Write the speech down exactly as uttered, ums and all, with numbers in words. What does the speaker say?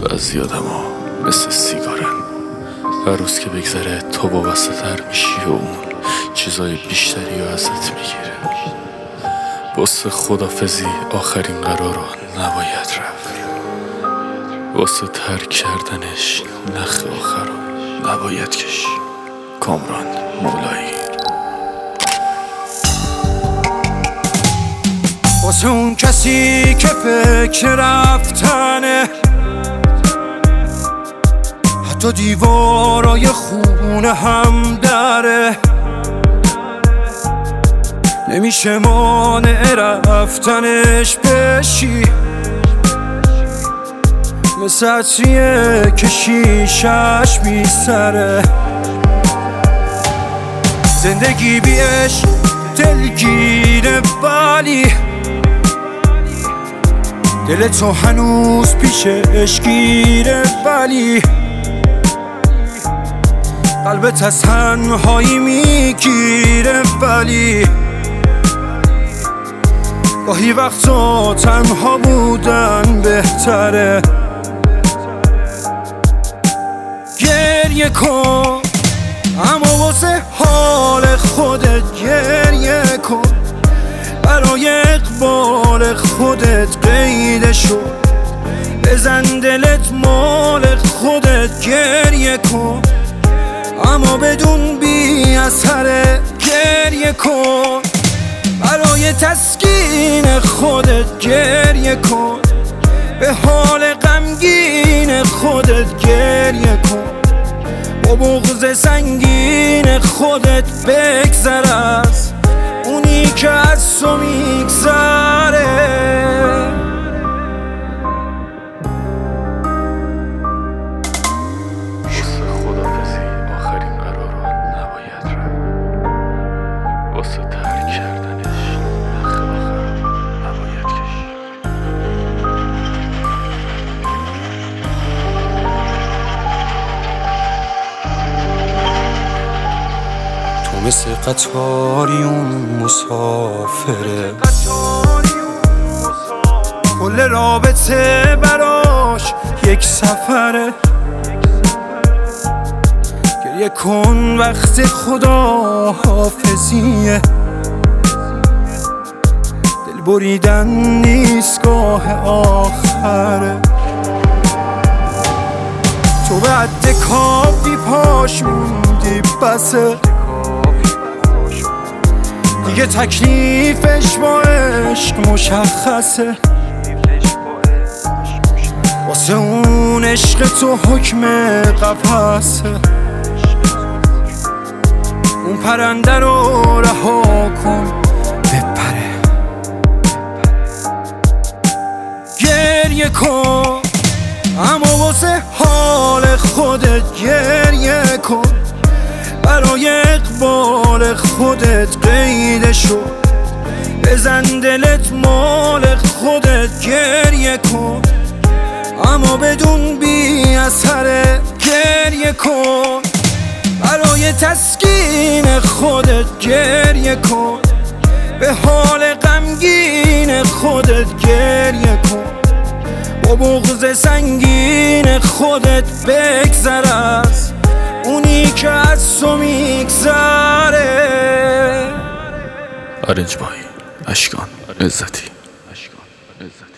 بعضی آدما مثل سیگارن، هر روز که بگذره تو وابسته تر میشی و اون چیزای بیشتری رو ازت میگیره. واسه خدافزی آخرین قرار رو نباید رفت، واسه ترک کردنش نخ آخر رو نباید کشی. کامران مولایی. واسه اون کسی که فکر رفتنه، حتی دیوارای خونه هم داره، نمیشه مانع رفتنش بشی. مثل عطریه که شیشش میسره، زندگی بیش دلگیره ولی دل تو هنوز پیشش گیره، ولی قلبت از تنهایی میگیره. ولی گاهی وقتا تنها بودن بهتره. گریه کن اما واسه حال خودت گریه کن، برای اقبال خودت قیده شو، بزن دلت مال خودت گریه کن، اما بدون بی اثره. گریه کن برای تسکین خودت گریه کن، به حال غمگین خودت گریه کن، با بغض سنگین خودت بگذر از اونی که از تو میگذره. واسه خدافزی آخرین قرار رو نباید رفت، واسه ترک کردنش نخ آخر رو نباید کشی. تو مثل قطاری اون مسافره، کل رابطه براش یک سفره. گریه کن وقت خدا حافظیه، دل بریدن نیست گاه آخره. تو به عد کافی پاش موندی بسه، دیگه تکلیفش با عشق مشخصه. واسه اون عشق تو حکم قفسه، اون پرنده رو رها کن بپره. گریه کن اما واسه حال خودت گریه کن، برای اقبال خودت قیده شو، بزن دلت مال خودت گریه کن، اما بدون بی اثره. گریه کن برای تسکین خودت گریه کن، به حال غمگین خودت گریه کن، با بغض سنگین خودت بگذر از اونی که از تو میگذره. آرنج بای اشکان عزتی.